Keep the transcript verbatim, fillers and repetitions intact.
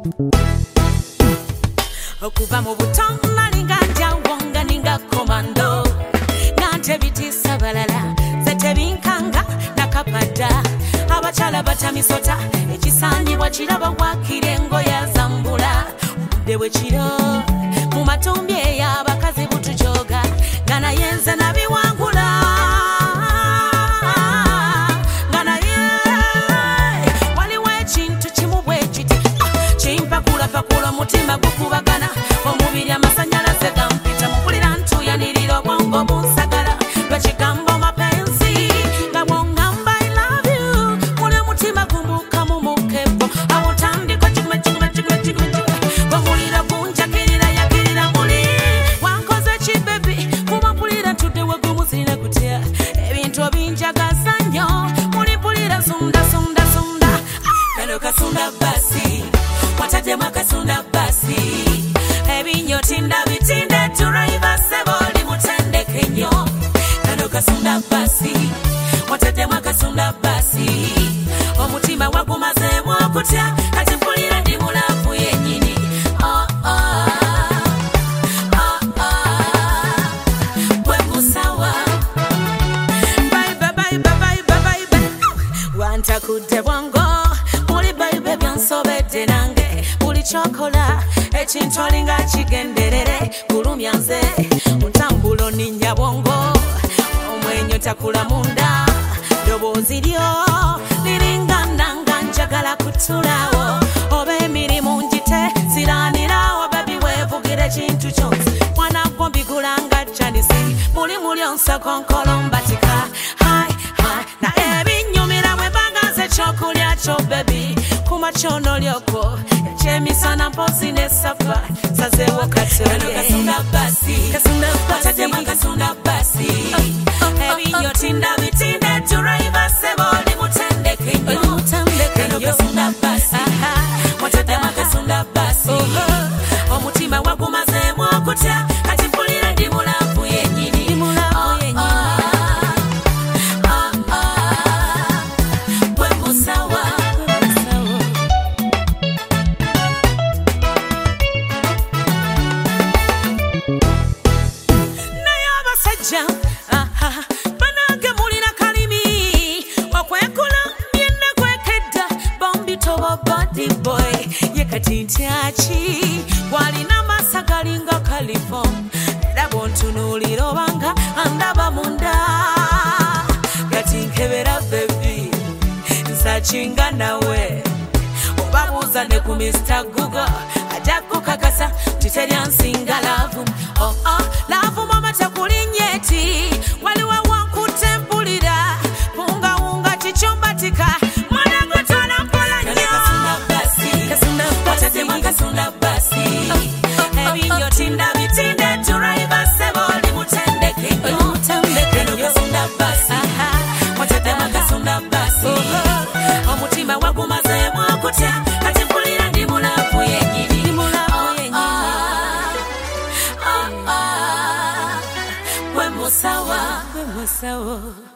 Okuva mu buto nalinga njawo nga ninga komando nante bitisa balala zetebinkanga nakapada abakyala batamisota ekisangibwa kiraba wakirengo yazambula obudde bwe kiro mu matumbi ey'abakazi butujoga nga naye nze nabiwangula nga naye waliwo ekintu kimu bwe kiti kimpakula omutima gukubagana omubiri amasanyalaze gampita mukulira ntuyanirira obwongo bunsagala lwekigambo mapenzi nga bwongamba I love you muli omutima gumbuka mu mukepo awutandiko kiguma kiguma kiguma kiguma bwomulira gunjakirira yakirira muli wankoze ki baby kubampulira ntudde wegumuzirina kutya ebintu obinjagaza nnyo muli mpulira sunda sunda sunda kano kasunda basi watadde mwakasunda basi ebinyo tinda bitinde turaiva seboli mutendeke nnyo kano kasunda basi watadde mwakasunda basi omutima wagumazeemu okutya kati mpulira ndi mulavu yennyini oh, oh, oh, oh. Gwe musawa baibe baibe baibe baibe wantakudde bwango muli baibe byansobedde nange buli kyokola ekintu olinga kigenderere kulumya nze mutambulo ninnya bwongo omwenyo takula munda ddoboozi lyo liringa nanga njagala kutulawo oba emirimu njite siranirawo babi weevugira ekintu kyonse mwana gwo mbigulanga janisi muli mulyonsa konkolo mbatika hai hai na ebinyumira bwe baganze ekyokulya kyo babi kumakyono lyoko ekyemisana mpozi nesafa sazeewo katole kasunda basi watademu kasunda basi ebinyo tinda bitinde turaiva seboli mutendeke nnyo kano kasunda basi watademu kasunda basi omutima wagumazeemu okutya kati mpulira ndi mulavu yennyini gwe musawa banange mulina kalimi okwekula byenne kwekedda bombitobo body boy yekati ntyaki walina amasa galinga kalifom era bwontunuulira obanga andaba munda gati nkebera bebi nsakinga nawe obabuuza ne ku mister Google ajja kukakasa titeryansinga laavu oh, oh, laavu mama takulinyeti waliwo wankute mpulira pungawunga kikyombatika mwanange tona mpola nnyo watademu kasunda basi ebinyo tinda bitinde turaiva seboli mutendeke nnyo kano kasunda basi watademu kasunda basi omutima wagumazeemu okutya kati mpulira ndi mulavu yennyini gwe musawa gwe musawo